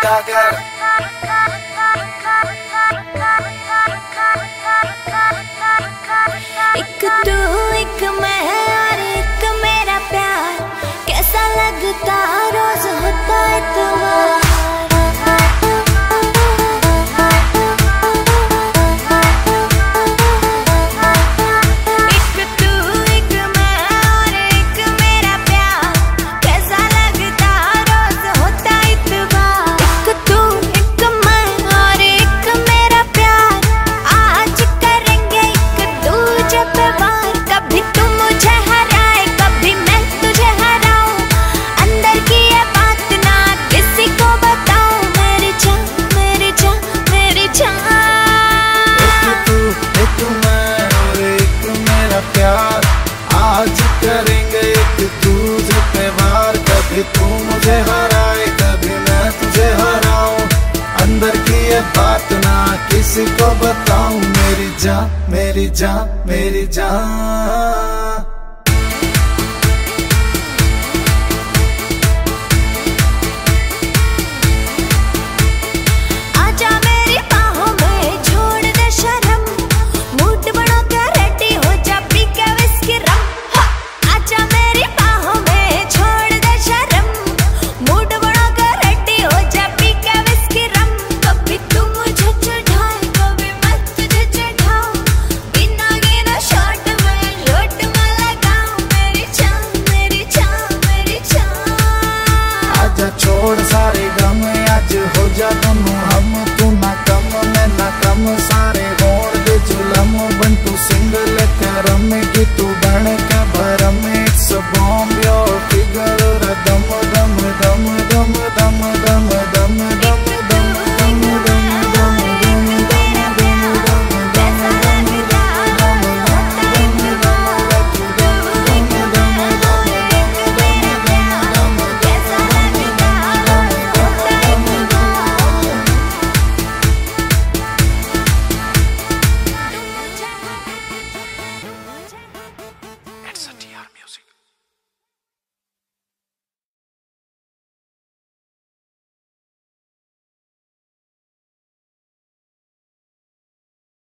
टागर। एक तू एक मैं और एक मेरा प्यार, कैसा लगता रोज होता इतवार। आज करेंगे एक दूजे पे वार, कभी तू मुझे हराए कभी मैं तुझे हराऊं। अंदर की ये बात ना किसी को बताऊं, मेरी जान मेरी जान मेरी जान।